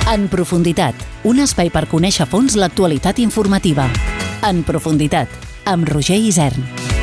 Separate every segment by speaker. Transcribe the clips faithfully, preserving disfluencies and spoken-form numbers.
Speaker 1: En profunditat, un espai per conèixer a fons l'actualitat informativa. En profunditat, amb Roger Isern.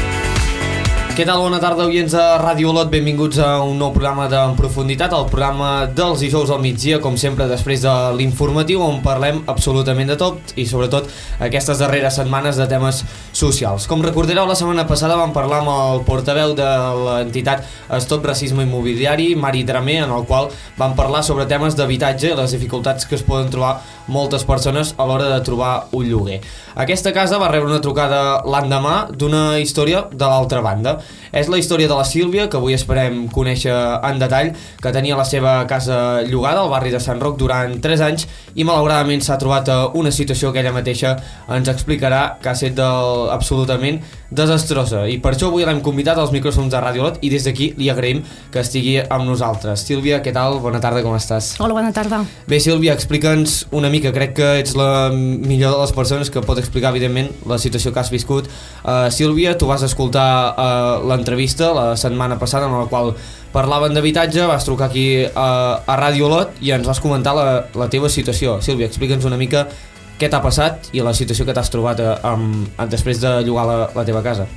Speaker 2: Què tal? Bona tarda, oients de Ràdio Olot. Benvinguts a un nou programa d'En Profunditat, el programa dels dijous al migdia, com sempre, després de l'informatiu, on parlem absolutament de tot i, sobretot, aquestes darreres setmanes de temes socials. Com recordareu, la setmana passada vam parlar amb el portaveu de l'entitat Stop Racisme Immobiliari, Mari Dramer, en el qual vam parlar sobre temes d'habitatge i les dificultats que es poden trobar moltes persones a l'hora de trobar un lloguer. Aquesta casa va rebre una trucada l'endemà d'una història de l'altra banda. És la història de la Sílvia, que avui esperem conèixer en detall, que tenia la seva casa llogada al barri de Sant Roc durant tres anys i malauradament s'ha trobat una situació que ella mateixa ens explicarà que ha estat del, absolutament desastrosa. I per això avui l'hem convidat als micròfons de Ràdio Olot i des d'aquí li agraïm que estigui amb nosaltres. Sílvia, què tal? Bona tarda, com estàs?
Speaker 3: Hola, bona tarda.
Speaker 2: Bé, Sílvia, explica'ns una mica, crec que ets la millor de les persones que pot explicar, evidentment, la situació que has viscut. Uh, Sílvia, tu vas escoltar uh, l'entrevista la setmana passada en la qual parlaven d'habitatge, vas trucar aquí a, a Ràdio Olot i ens vas comentar la, la teva situació. Sílvia, explica'ns una mica què t'ha passat i la situació que t'has trobat a, a, a, després de llogar la, la teva casa.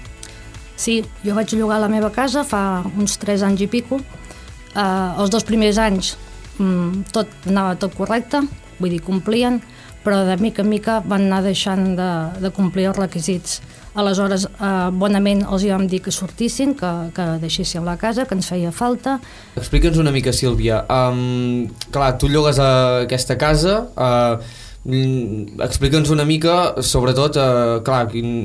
Speaker 3: Sí, jo vaig llogar la meva casa fa uns tres anys i pico. Uh, els dos primers anys um, tot anava tot correcte, vull dir, complien, però de mica en mica van anar deixant de, de complir els requisits. Aleshores, eh, bonament els hi vam dir que sortissin, que, que deixéssim la casa, que ens feia falta.
Speaker 2: Explica'ns una mica, Sílvia. Um, clar, tu llogues a aquesta casa, uh, explica'ns una mica, sobretot, uh, clar,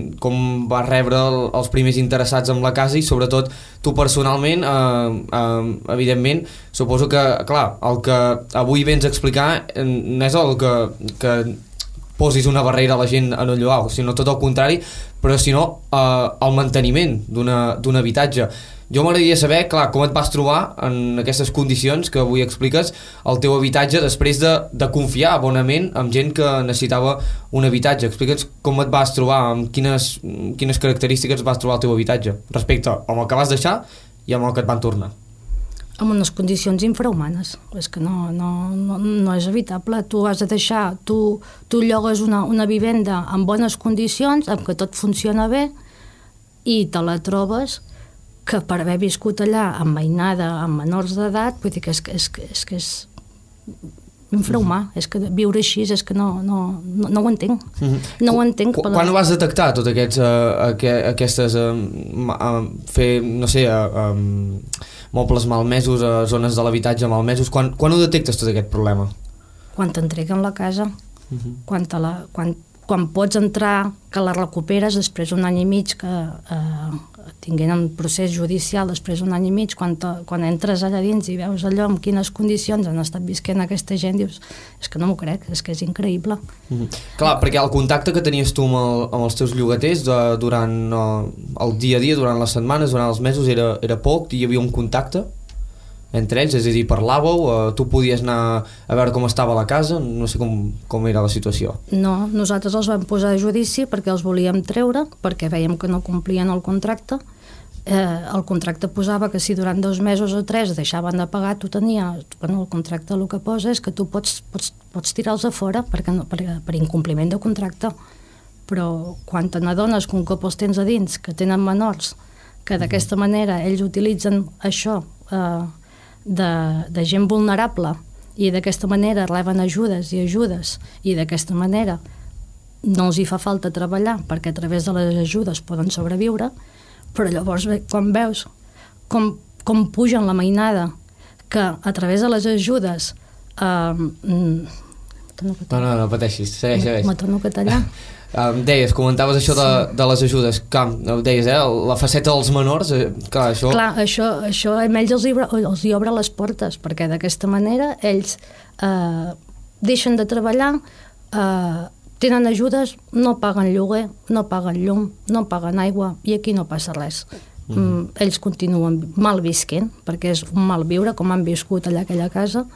Speaker 2: com vas rebre el, els primers interessats en la casa i, sobretot, tu personalment, uh, uh, evidentment, suposo que, clar, el que avui vens a explicar no és el que... que posis una barrera a la gent en un llogar, sinó tot el contrari, però sinó eh, el manteniment d'un habitatge. Jo m'agradaria saber, clar, com et vas trobar en aquestes condicions que avui expliques el teu habitatge després de, de confiar bonament amb gent que necessitava un habitatge. Explica'ns com et vas trobar, amb quines, quines característiques vas trobar el teu habitatge respecte amb el que vas deixar i amb el que et van tornar.
Speaker 3: Amb unes condicions infrahumanes, és que no, no, no, no és evitable. Tu has de deixar, tu, tu llogues una, una vivenda en bones condicions, amb que tot funciona bé, i te la trobes que per haver viscut allà amb mainada, amb menors d'edat, vull dir que és, és, és, és infrahumà, és que viure així és que no, no, no, no ho entenc. Mm-hmm. No ho entenc.
Speaker 2: Quan la... ho vas detectar, tots aquests, uh, aqu aquestes, uh, uh, fer, no sé, uh, um, mobles malmesos, a zones de l'habitatge malmesos, quan, quan ho detectes tot aquest problema?
Speaker 3: Quan t'entreguen la casa, uh-huh. quan, te la, quan, quan pots entrar, que la recuperes després d'un any i mig, que eh, tinguent un procés judicial després d'un any i mig, quan, te, quan entres allà dins i veus allò en quines condicions han estat visquent aquesta gent, dius, és que no m'ho crec, és que és increïble.
Speaker 2: Uh-huh. Clar, perquè el contacte que tenies tu amb, el, amb els teus llogaters de, durant uh, el dia a dia, durant les setmanes, durant els mesos, era, era poc, hi havia un contacte entre ells, és a dir, parlàveu, uh, tu podies anar a veure com estava la casa, no sé com, com era la situació.
Speaker 3: No, nosaltres els vam posar a judici perquè els volíem treure, perquè veiem que no complien el contracte. Eh, el contracte posava que si durant dos mesos o tres deixaven de pagar, tu tenies, bueno, el contracte el que posa és que tu pots, pots, pots tirar-los a fora perquè no, per, per incompliment de contracte. Però quan te n'adones que un cop els tens a dins, que tenen menors, que d'aquesta manera ells utilitzen això eh, De, de gent vulnerable i d'aquesta manera reben ajudes i ajudes i d'aquesta manera no els hi fa falta treballar perquè a través de les ajudes poden sobreviure, però llavors quan veus com, com pugen la mainada que a través de les ajudes eh, mm,
Speaker 2: no, no, no pateixis, segueix, segueix.
Speaker 3: Me torno a tallar.
Speaker 2: Um, deies, comentaves això de, sí. de les ajudes, clar, deies, eh, la faceta dels menors, eh, clar, això...
Speaker 3: Clar, això, això a ells els hi, els hi obre les portes, perquè d'aquesta manera ells eh, deixen de treballar, eh, tenen ajudes, no paguen lloguer, no paguen llum, no paguen aigua, i aquí no passa res. Mm. Mm, ells continuen mal visquent, perquè és un mal viure, com han viscut allà a aquella casa,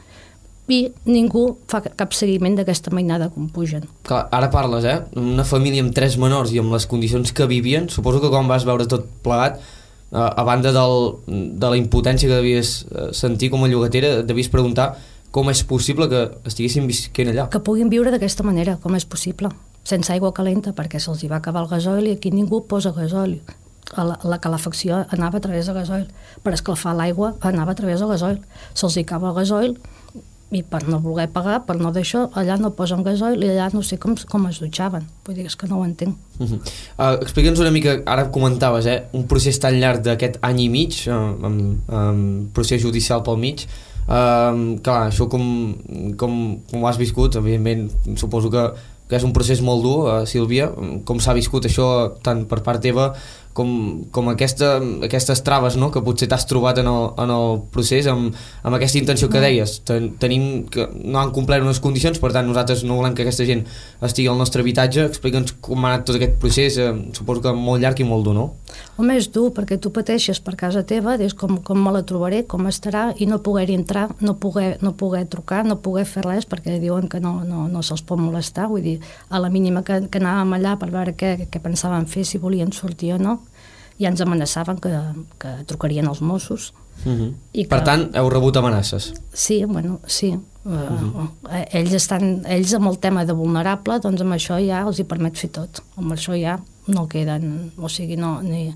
Speaker 3: i ningú fa cap seguiment d'aquesta mainada com pugen.
Speaker 2: Clar, ara parles, eh? Una família amb tres menors i amb les condicions que vivien, suposo que quan vas veure tot plegat, a banda del, de la impotència que devies sentir com a llogatera, devies preguntar com és possible que estiguessin visquent allà?
Speaker 3: Que puguin viure d'aquesta manera, com és possible, sense aigua calenta, perquè se'ls hi va acabar el gasoil i aquí ningú posa gasoil. La, la calefacció anava a través de gasoil, per escalfar l'aigua anava a través de gasoil. Se'ls hi acaba el gasoil i per no voler pagar, per no d'això, allà no posen gasoil i allà no sé com, com es dutxaven. Vull dir, és que no ho entenc. Uh -huh.
Speaker 2: uh, Explica'ns una mica, ara comentaves, eh, un procés tan llarg d'aquest any i mig, uh, amb, amb procés judicial pel mig. Uh, clar, això com, com, com ho has viscut, evidentment, suposo que, que és un procés molt dur, uh, Sílvia. Com s'ha viscut això tant per part teva com, com aquesta, aquestes traves, no?, que potser t'has trobat en el, en el procés amb, amb aquesta intenció que deies. Ten, tenim que no han complert unes condicions, per tant nosaltres no volem que aquesta gent estigui al nostre habitatge. Explica'ns com ha anat tot aquest procés, eh, suposo que molt llarg i molt dur, no?
Speaker 3: Home, és dur, perquè tu pateixes per casa teva, dius com, com me la trobaré, com estarà, i no poder-hi entrar, no poder, no poder trucar, no poder fer res, perquè diuen que no, no, no se'ls pot molestar. Vull dir, a la mínima que, que anàvem allà per veure què, què pensaven fer, si volien sortir o no, ja ens amenaçaven que, que trucarien els Mossos.
Speaker 2: Uh-huh. I que, per tant, heu rebut amenaces?
Speaker 3: Sí, bueno, sí. Uh-huh. Uh, ells, estan, ells amb el tema de vulnerable, doncs amb això ja els hi permet fer tot. Amb això ja no queden, o sigui, no, ni,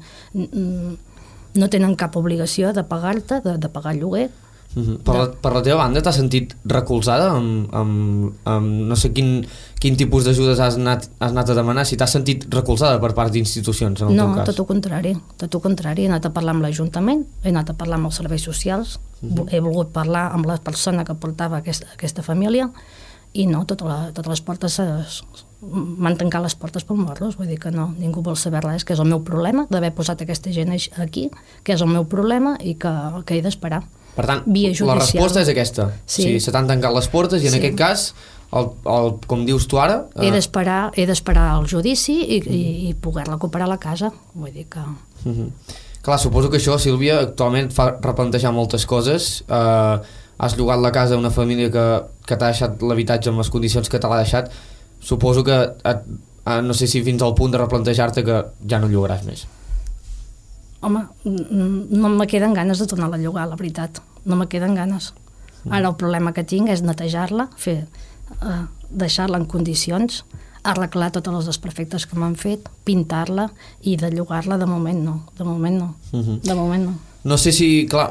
Speaker 3: no tenen cap obligació de pagar-te, de, de pagar el lloguer.
Speaker 2: Uh-huh. Per, la, per la teva banda t'has sentit recolzada amb, amb, amb no sé quin, quin tipus d'ajudes has anat, has anat a demanar, si t'has sentit recolzada per part d'institucions en el
Speaker 3: no,
Speaker 2: teu cas?
Speaker 3: No, tot el contrari, tot el contrari. He anat a parlar amb l'Ajuntament, he anat a parlar amb els serveis socials, uh-huh. he volgut parlar amb la persona que portava aquesta, aquesta família i no, tota la, totes les portes m'han tancat les portes per morros, vull dir que no, ningú vol saber res, que és el meu problema d'haver posat aquesta gent aquí, que és el meu problema i que, que he d'esperar.
Speaker 2: Per tant, la resposta és aquesta.
Speaker 3: Sí.
Speaker 2: O sigui, se t'han tancat les portes i en sí. aquest cas, el, el, com dius tu ara...
Speaker 3: He d'esperar he d'esperar el judici i, mm. i, i poder recuperar la casa. Vull dir que...
Speaker 2: Mm-hmm. Clar, suposo que això, Sílvia, actualment fa replantejar moltes coses. Uh, has llogat la casa a una família que, que t'ha deixat l'habitatge en les condicions que te l'ha deixat. Suposo que et, uh, no sé si fins al punt de replantejar-te que ja no llogaràs més.
Speaker 3: Home, no me queden ganes de tornar a llogar, la veritat. No me queden ganes. Ara el problema que tinc és netejar-la, fer, uh, deixar-la en condicions, arreglar totes les desperfectes que m'han fet, pintar-la i de llogar-la de moment no. De moment no. Uh-huh. De moment no.
Speaker 2: No sé si, clar,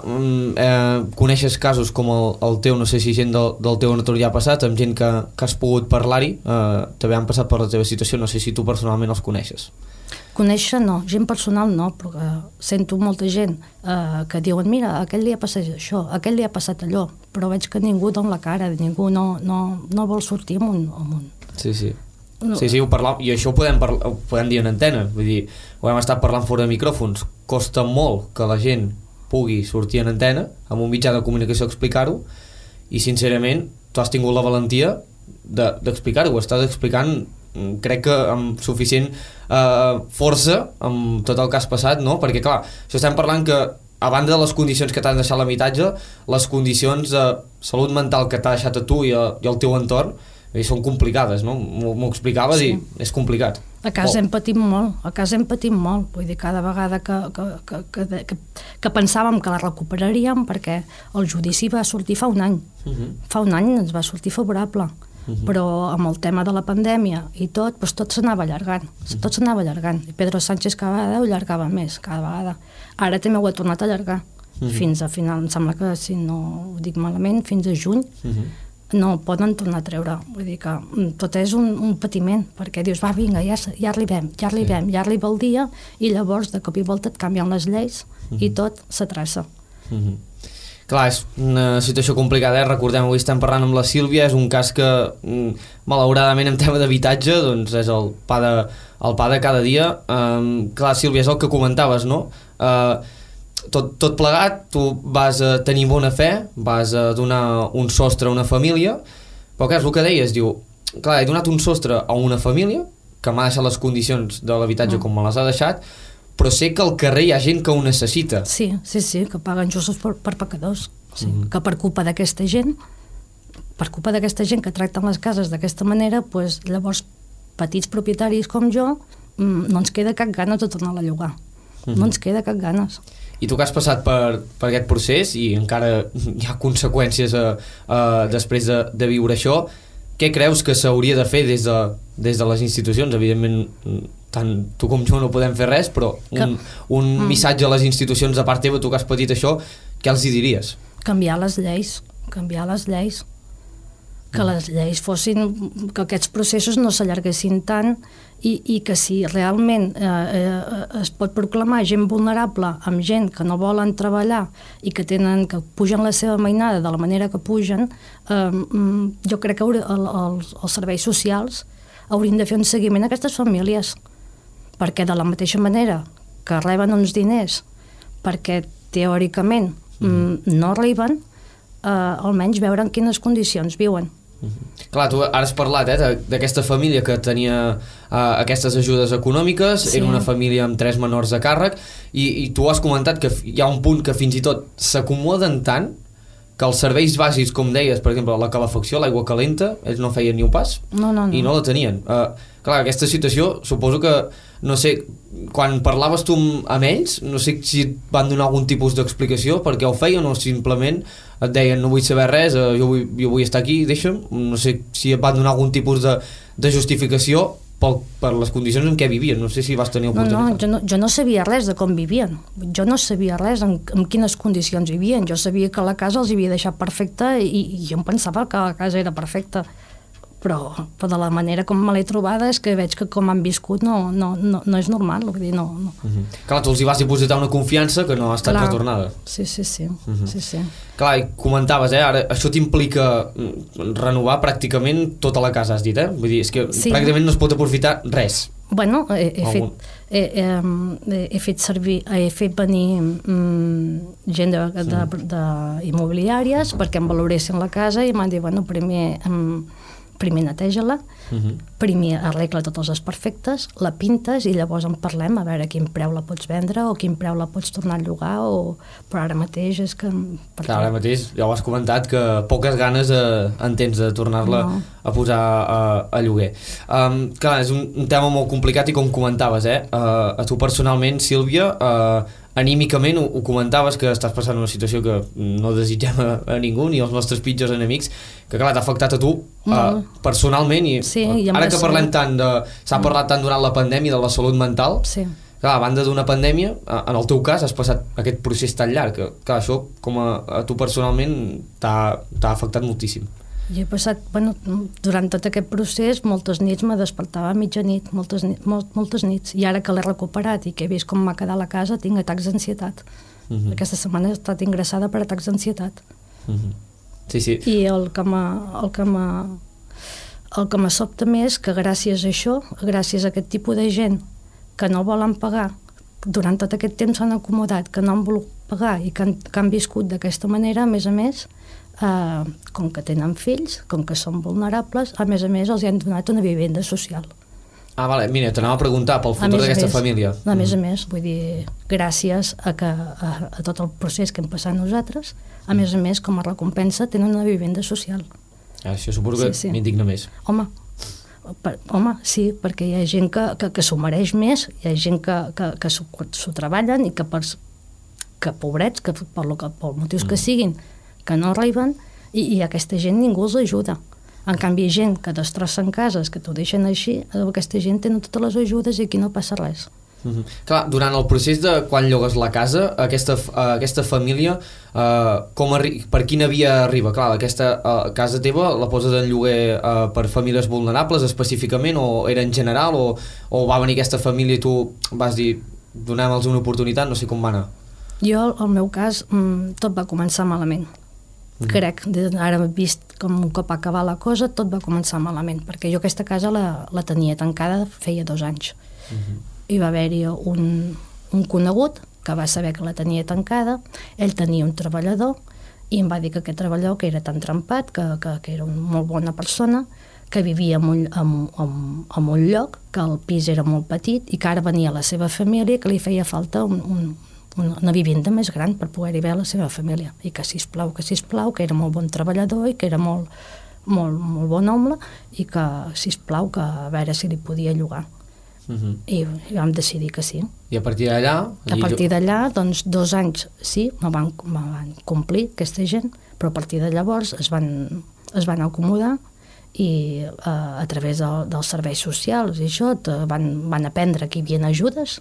Speaker 2: eh, coneixes casos com el, el teu, no sé si gent del, del teu entorn ja ha passat, amb gent que, que has pogut parlar-hi, eh, també han passat per la teva situació, no sé si tu personalment els coneixes.
Speaker 3: Conèixer no, gent personal no, però sento molta gent eh, que diuen mira, aquell dia ha passat això, aquell dia ha passat allò, però veig que ningú dona la cara, ningú no, no, no vol sortir amunt. amunt.
Speaker 2: Sí, sí. No. Sí, sí, ho parlam, i això ho podem, parla, ho podem dir en antena, vull dir, ho hem estat parlant fora de micròfons, costa molt que la gent pugui sortir en antena, amb un mitjà de comunicació a explicar-ho, i sincerament tu has tingut la valentia d'explicar-ho, de, estàs explicant crec que amb suficient eh, força amb tot el que has passat, no? Perquè clar, això estem parlant que a banda de les condicions que t'han deixat l'habitatge, les condicions de salut mental que t'ha deixat a tu i, a, i al teu entorn i són complicades, no? M'ho explicaves sí. I és complicat.
Speaker 3: A casa oh. hem patit molt, a casa hem patit molt, vull dir, cada vegada que, que, que, que, que, que pensàvem que la recuperaríem, perquè el judici va sortir fa un any, uh-huh. fa un any ens va sortir favorable, uh-huh. però amb el tema de la pandèmia i tot, doncs tot s'anava allargant, uh-huh. tot s'anava allargant, i Pedro Sánchez cada vegada ho allargava més, cada vegada. Ara també ho ha tornat a allargar, uh-huh. fins a final, em sembla que si no ho dic malament, fins a juny, uh-huh. no poden tornar a treure, vull dir que tot és un, un patiment, perquè dius, va, vinga, ja, ja arribem, ja arribem, sí. ja arriba el dia, i llavors de cop i volta et canvien les lleis uh-huh. i tot s'atraça.
Speaker 2: Uh-huh. Clar, és una situació complicada, eh? Recordem, avui estem parlant amb la Sílvia, és un cas que malauradament en tema d'habitatge doncs és el pa de, el pa de cada dia. Um, clar, Sílvia, és el que comentaves, no? Uh, Tot, tot plegat, tu vas a tenir bona fe, vas a donar un sostre a una família, però clar, és el que deies, diu, clar, he donat un sostre a una família que m'ha deixat les condicions de l'habitatge mm. com me les ha deixat, però sé que al carrer hi ha gent que ho necessita.
Speaker 3: Sí, sí, sí, que paguen justos per, per pecadors, sí. mm. que per culpa d'aquesta gent, per culpa d'aquesta gent que tracten les cases d'aquesta manera, pues, llavors petits propietaris com jo, no ens queda cap ganes de tornar a llogar, mm. no ens queda cap ganes.
Speaker 2: I tu que has passat per, per aquest procés i encara hi ha conseqüències a, a, després de, de viure això, què creus que s'hauria de fer des de, des de les institucions? Evidentment, tant tu com jo no podem fer res, però un, un mm. missatge a les institucions de part teva, tu que has patit això, què els hi diries?
Speaker 3: Canviar les lleis, canviar les lleis. Que les lleis fossin, que aquests processos no s'allarguessin tant i, i que si realment eh, eh, es pot proclamar gent vulnerable amb gent que no volen treballar i que tenen que pugen la seva mainada de la manera que pugen, eh, jo crec que haurà, el, els, els serveis socials haurien de fer un seguiment a aquestes famílies, perquè de la mateixa manera que reben uns diners perquè teòricament mm. no arriben, eh, almenys veure en quines condicions viuen.
Speaker 2: Mm-hmm. Clar, tu ara has parlat eh, d'aquesta família que tenia uh, aquestes ajudes econòmiques, sí. Era una família amb tres menors a càrrec i, i tu has comentat que hi ha un punt que fins i tot s'acomoden tant que els serveis bàsics, com deies, per exemple la calefacció, l'aigua calenta, ells no feien ni un pas
Speaker 3: no, no, no.
Speaker 2: i no la tenien. Uh, clar, aquesta situació suposo que, no sé, quan parlaves tu amb ells, no sé si et van donar algun tipus d'explicació per què ho feien o simplement et deien no vull saber res, uh, jo, vull, jo vull estar aquí, deixa'm, no sé si et van donar algun tipus de, de justificació pel, per les condicions en què vivien, no sé si vas tenir oportunitat.
Speaker 3: No, no, jo no, jo no sabia res de com vivien, jo no sabia res en, en quines condicions vivien, jo sabia que la casa els havia deixat perfecta i, i jo em pensava que la casa era perfecta, però, però de la manera com me l'he trobada és que veig que com han viscut no, no, no, no és normal, vull dir, no... no.
Speaker 2: Uh-huh. Clar, tu els hi vas dipositar una confiança que no ha estat Clar. retornada.
Speaker 3: Sí, sí, sí. Uh-huh. sí, sí.
Speaker 2: Clar, i comentaves, eh, ara, això t'implica renovar pràcticament tota la casa, has dit, eh? Vull dir, és que sí. pràcticament no es pot aprofitar res.
Speaker 3: Bueno, he, he, fet, he, he, he fet servir, he fet venir mm, gent de, de, de, de immobiliàries perquè em valoressin la casa i m'han dit, bueno, primer... Mm, primer neteja-la, uh-huh. primer arregla tots els desperfectes, la pintes i llavors en parlem a veure quin preu la pots vendre o quin preu la pots tornar a llogar o... però ara mateix és que...
Speaker 2: Clar, ara mateix ja ho has comentat que poques ganes eh, en tens de tornar-la no. a posar a, a lloguer. Um, clar, és un, un tema molt complicat i com comentaves, eh? Uh, a tu personalment, Sílvia, uh, anímicament ho, ho comentaves que estàs passant una situació que no desitgem a, a ningú ni als nostres pitjors enemics, que clar, t'ha afectat a tu uh, personalment i
Speaker 3: sí,
Speaker 2: uh, ara que parlem tant de, s'ha mm. parlat tant durant la pandèmia de la salut mental,
Speaker 3: sí.
Speaker 2: clar, a banda d'una pandèmia, en el teu cas has passat aquest procés tan llarg que clar, això com a, a tu personalment t'ha, t'ha afectat moltíssim.
Speaker 3: Jo he passat, bueno, durant tot aquest procés moltes nits me despertava a mitjanit, moltes, molt, moltes nits, i ara que l'he recuperat i que he vist com m'ha quedat la casa tinc atacs d'ansietat. Uh-huh. Aquesta setmana he estat ingressada per atacs d'ansietat.
Speaker 2: Uh-huh. Sí, sí.
Speaker 3: I el que m'ha el que m'ha el que m'ha sobta més que gràcies a això, gràcies a aquest tipus de gent que no volen pagar, durant tot aquest temps s'han acomodat, que no han volgut pagar i que han, que han viscut d'aquesta manera, a més a més, Uh, com que tenen fills, com que són vulnerables, a més a més els han donat una vivenda social.
Speaker 2: Ah, vale, mira, t'anava a preguntar pel futur d'aquesta família.
Speaker 3: A més a més, vull dir, gràcies a, que, a, a tot el procés que hem passat nosaltres, a més a més, com a recompensa, tenen una vivenda social.
Speaker 2: Ah, això suposo que sí, sí. m'indigna més.
Speaker 3: Home, per, home, sí, perquè hi ha gent que, que, que s'ho mereix més, hi ha gent que, que, que s'ho, s'ho treballen i que, per, que pobrets, que per, lo que, per motius mm. que siguin, que no arriben i, i aquesta gent ningú els ajuda. En canvi, gent que destrossen cases, que t'ho deixen així, aquesta gent tenen totes les ajudes i aquí no passa res.
Speaker 2: Mm-hmm. Clar, durant el procés de quan llogues la casa, aquesta, uh, aquesta família, uh, com arri- per quina via arriba? Clar, aquesta uh, casa teva la poses en lloguer uh, per famílies vulnerables específicament o era en general o, o va venir aquesta família i tu vas dir donem-los una oportunitat, no sé com va anar?
Speaker 3: Jo, al meu cas, mm, tot va començar malament. Crec, ara he vist com un cop acabar la cosa tot va començar malament, perquè jo aquesta casa la, la tenia tancada feia dos anys. Uh-huh. Hi va haver-hi un, un conegut que va saber que la tenia tancada, ell tenia un treballador i em va dir que aquest treballador, que era tan trempat, que, que, que era una molt bona persona, que vivia en un, en, en, en un lloc, que el pis era molt petit i que ara venia la seva família, que li feia falta un, un una vivenda més gran per poder-hi veure la seva família i que sisplau, que sisplau, que era molt bon treballador i que era molt, molt, molt bon home i que sisplau, que a veure si li podia llogar.
Speaker 2: Uh-huh.
Speaker 3: I, i vam decidir que sí.
Speaker 2: I a partir d'allà...
Speaker 3: A partir d'allà, doncs, dos anys sí, me van, me van complir aquesta gent, però a partir de llavors es van, es van acomodar i eh, a través de, dels serveis socials i això van, van aprendre que hi havia ajudes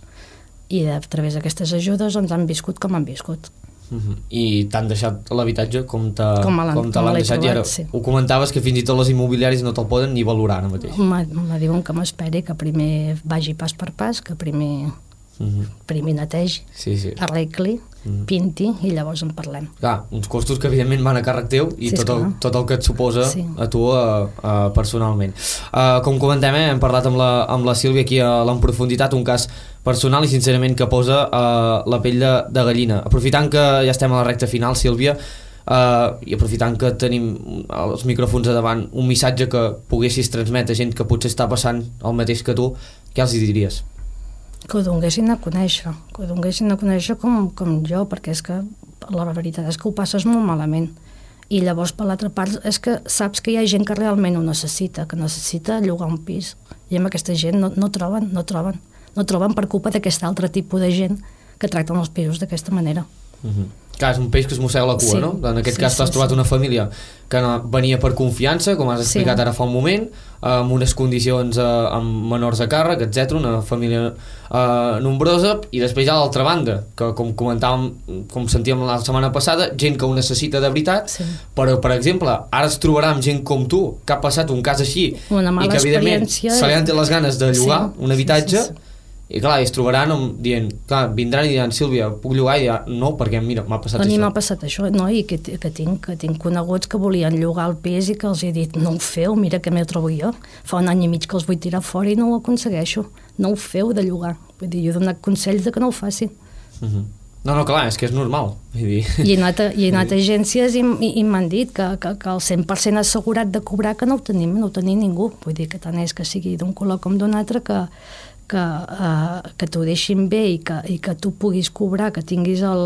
Speaker 3: i a través d'aquestes ajudes doncs, han viscut com han viscut.
Speaker 2: Uh-huh. I t'han deixat l'habitatge com te
Speaker 3: com l'han
Speaker 2: deixat
Speaker 3: trobat,
Speaker 2: i ara
Speaker 3: sí.
Speaker 2: Ho comentaves que fins i tot les immobiliàries no te'l poden ni valorar ara mateix.
Speaker 3: Me diuen que m'esperi, que primer vagi pas per pas, que primer, uh-huh. primer netegi,
Speaker 2: sí, sí.
Speaker 3: arregli, uh-huh. pinti i llavors en parlem.
Speaker 2: Clar, uns costos que evidentment van a càrrec teu i
Speaker 3: sí,
Speaker 2: tot, el, tot el que et suposa sí. a tu uh, uh, personalment. Uh, com comentem, eh, hem parlat amb la, amb la Sílvia aquí a l'Enprofunditat, un cas personal i sincerament que posa uh, la pell de, de gallina. Aprofitant que ja estem a la recta final, Sílvia, uh, i aprofitant que tenim els micròfons a davant, un missatge que poguessis transmetre a gent que potser està passant el mateix que tu, què els hi diries?
Speaker 3: Que ho donguessin a conèixer, que ho donguessin a conèixer com, com jo, perquè és que la veritat és que ho passes molt malament. I llavors, per l'altra part, és que saps que hi ha gent que realment ho necessita, que necessita llogar un pis. I amb aquesta gent no, no troben, no troben. No troben per culpa d'aquest altre tipus de gent que tracten els pisos d'aquesta manera.
Speaker 2: Uh-huh. Clar, és un peix que es mossega la cua, sí. no? En aquest sí, cas t'has sí, trobat sí. una família que venia per confiança, com has explicat sí. ara fa un moment, amb unes condicions eh, amb menors a càrrec, etcètera, una família eh, nombrosa, i després hi ha l'altra banda, que com comentàvem, com sentíem la setmana passada, gent que ho necessita de veritat, sí. però, per exemple, ara es trobarà amb gent com tu, que ha passat un cas així,
Speaker 3: una mala
Speaker 2: i que, evidentment,
Speaker 3: experiència...
Speaker 2: se li han tret les ganes de llogar
Speaker 3: sí.
Speaker 2: un habitatge,
Speaker 3: sí, sí, sí.
Speaker 2: i clar, es trobaran dient, clar, vindran i diran, Sílvia, puc llogar? I diran, no, perquè mira, m'ha passat
Speaker 3: a
Speaker 2: això.
Speaker 3: A mi m'ha passat això, no? I que, que, tinc, que tinc coneguts que volien llogar el pis i que els he dit, no ho feu, mira que m'ho trobo jo. Fa un any i mig que els vull tirar fora i no ho aconsegueixo. No ho feu de llogar. Vull dir, jo he donat consells de que no ho facin.
Speaker 2: Uh-huh. No, no, clar, és que és normal. Vull dir...
Speaker 3: I he anat a, i he anat a agències i, i, i m'han dit que, que, que el cent per cent assegurat de cobrar que no ho tenim, no ho tenia ningú. Vull dir que tant és que sigui d'un color com d'un altre que que, uh, que t'ho deixin bé i que, i que tu puguis cobrar, que tinguis el...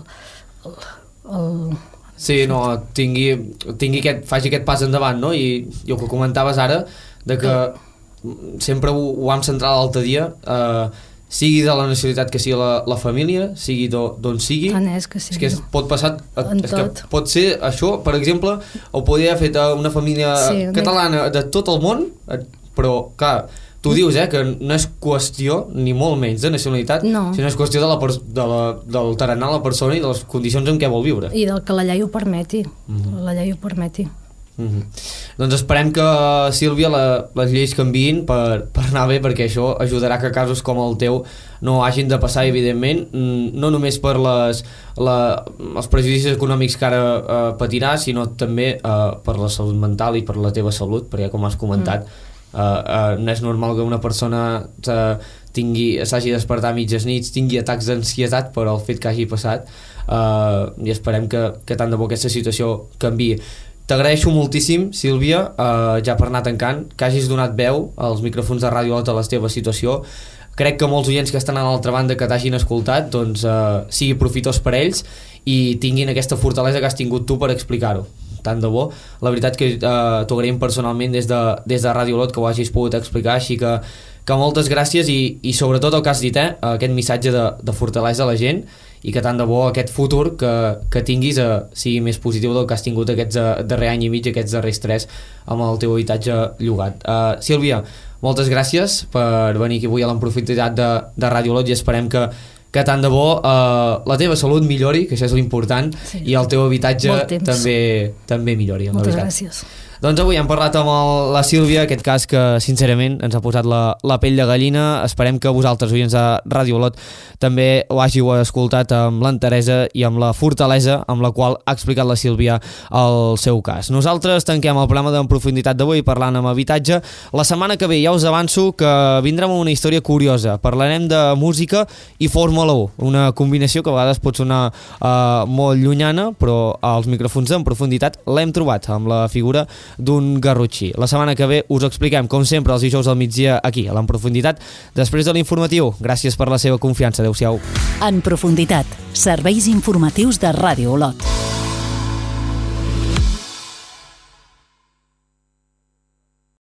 Speaker 3: el, el, el
Speaker 2: sí, no, tingui, tingui aquest, faci aquest pas endavant, no? I, i el que comentaves ara, de que sempre ho, ho vam centrar l'altre dia, eh, sigui de la nacionalitat que sigui la, la família, sigui d'on sigui,
Speaker 3: tant és que sí,
Speaker 2: és que es pot passar,
Speaker 3: en
Speaker 2: és
Speaker 3: tot.
Speaker 2: Que pot ser això, per exemple, ho podria haver fet una família sí, catalana de tot el món, però, clar, tu dius, eh, que no és qüestió, ni molt menys, de nacionalitat,
Speaker 3: no.
Speaker 2: sinó és qüestió de la, de la, del tarannà la persona i de les condicions en què vol viure.
Speaker 3: I del que la llei ho permeti, mm-hmm. la llei ho permeti.
Speaker 2: Mm-hmm. Doncs esperem que, Sílvia, la, les lleis canviïn per, per anar bé, perquè això ajudarà que casos com el teu no hagin de passar, evidentment, no només per les, la, els prejudicis econòmics que ara eh, patiràs, sinó també eh, per la salut mental i per la teva salut, perquè com has comentat, mm. Uh, uh, no és normal que una persona uh, tingui, s'hagi de despertar a mitges nits, tingui atacs d'ansietat per el fet que hagi passat, uh, i esperem que, que tant de bo aquesta situació canviï. T'agraeixo moltíssim, Sílvia, uh, ja per anar tancant, que hagis donat veu als micròfons de Ràdio Lot a la teva situació. Crec que molts oients que estan a l'altra banda que t'hagin escoltat, doncs uh, sigui profitós per ells i tinguin aquesta fortalesa que has tingut tu per explicar-ho. Tant de bo. La veritat que eh, t'ho agraïm personalment des de, des de Ràdio Lot que ho hagis pogut explicar, així que, que moltes gràcies i, i sobretot el que has dit, eh, aquest missatge de, de fortalesa a la gent i que tant de bo aquest futur que, que tinguis eh, sigui més positiu del que has tingut aquests eh, darrer any i mig, aquests darrers tres amb el teu habitatge llogat. Uh, Sílvia, moltes gràcies per venir aquí avui a l'Enprofunditat de, de Ràdio Lot i esperem que que tant de bo eh, la teva salut millori, que això és l'important, sí. i el teu habitatge també, també millori.
Speaker 3: Moltes gràcies.
Speaker 2: Doncs avui hem parlat amb el, la Sílvia, aquest cas que sincerament ens ha posat la, la pell de gallina. Esperem que vosaltres, oients de Ràdio Lot, també ho hàgiu escoltat amb l'enteresa i amb la fortalesa amb la qual ha explicat la Sílvia el seu cas. Nosaltres tanquem el programa d'En Profunditat d'avui parlant amb habitatge. La setmana que ve ja us avanço que vindrem amb una història curiosa. Parlarem de música i Fórmula u, una combinació que a vegades pot sonar eh, molt llunyana, però als micròfons d'En Profunditat l'hem trobat amb la figura d'un garrotxí. La setmana que ve us ho expliquem, com sempre, els dijous al migdia aquí, a l'Enprofunditat, després de l'informatiu. Gràcies per la seva confiança. Adéu-siau.
Speaker 1: En Profunditat, serveis informatius de Ràdio Olot.